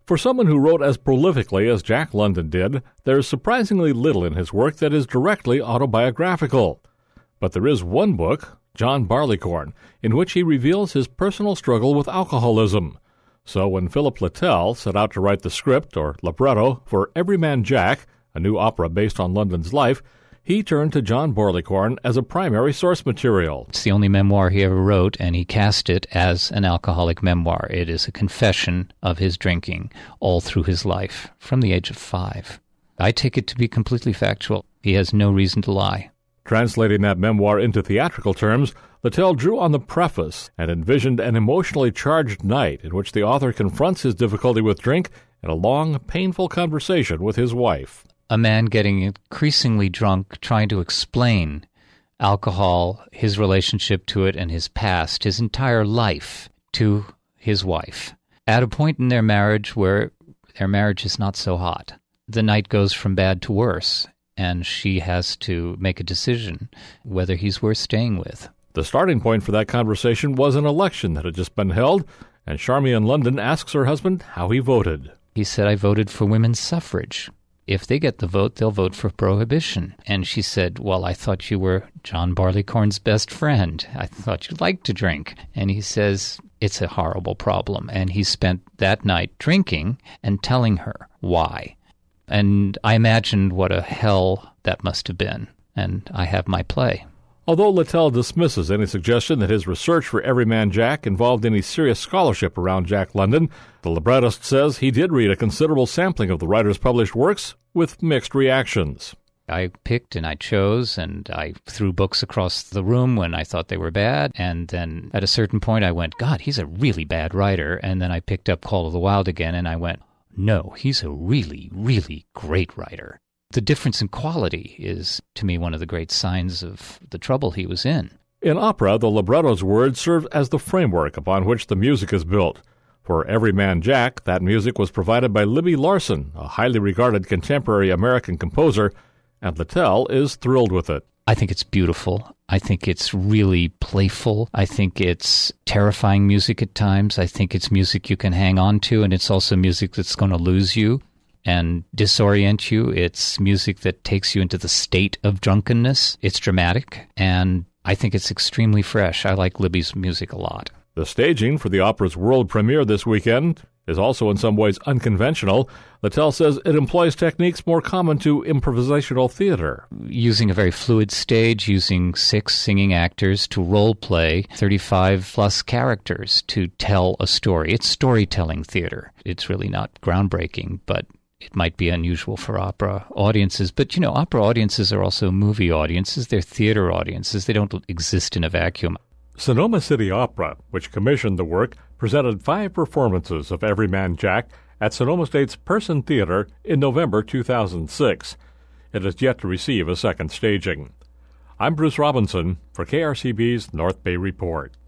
For someone who wrote as prolifically as Jack London did, there is surprisingly little in his work that is directly autobiographical. But there is one book, John Barleycorn, in which he reveals his personal struggle with alcoholism. So when Philip Littell set out to write the script, or libretto, for Everyman Jack, a new opera based on London's life, he turned to John Barleycorn as a primary source material. It's the only memoir he ever wrote, and he cast it as an alcoholic memoir. It is a confession of his drinking all through his life, from the age of 5. I take it to be completely factual. He has no reason to lie. Translating that memoir into theatrical terms, Littell drew on the preface and envisioned an emotionally charged night in which the author confronts his difficulty with drink in a long, painful conversation with his wife. A man getting increasingly drunk, trying to explain alcohol, his relationship to it, and his past, his entire life, to his wife. At a point in their marriage where their marriage is not so hot. The night goes from bad to worse, and she has to make a decision whether he's worth staying with. The starting point for that conversation was an election that had just been held, and Charmian London asks her husband how he voted. He said, "I voted for women's suffrage. If they get the vote, they'll vote for prohibition." And she said, "Well, I thought you were John Barleycorn's best friend. I thought you liked to drink." And he says, "It's a horrible problem." And he spent that night drinking and telling her why. And I imagined what a hell that must have been. And I have my play. Although Littell dismisses any suggestion that his research for Everyman Jack involved any serious scholarship around Jack London, the librettist says he did read a considerable sampling of the writer's published works with mixed reactions. I picked and I chose, and I threw books across the room when I thought they were bad, and then at a certain point I went, God, he's a really bad writer, and then I picked up Call of the Wild again, and I went, no, he's a really, really great writer. The difference in quality is, to me, one of the great signs of the trouble he was in. In opera, the libretto's words serve as the framework upon which the music is built. For Everyman Jack, that music was provided by Libby Larsen, a highly regarded contemporary American composer, and Littell is thrilled with it. I think it's beautiful. I think it's really playful. I think it's terrifying music at times. I think it's music you can hang on to, and it's also music that's going to lose you and disorient you. It's music that takes you into the state of drunkenness. It's dramatic, and I think it's extremely fresh. I like Libby's music a lot. The staging for the opera's world premiere this weekend is also in some ways unconventional. Littell says it employs techniques more common to improvisational theater. Using a very fluid stage, using 6 singing actors to role-play 35-plus characters to tell a story. It's storytelling theater. It's really not groundbreaking, but it might be unusual for opera audiences. But, opera audiences are also movie audiences. They're theater audiences. They don't exist in a vacuum. Sonoma City Opera, which commissioned the work, presented 5 performances of Everyman Jack at Sonoma State's Person Theater in November 2006. It is yet to receive a second staging. I'm Bruce Robinson for KRCB's North Bay Report.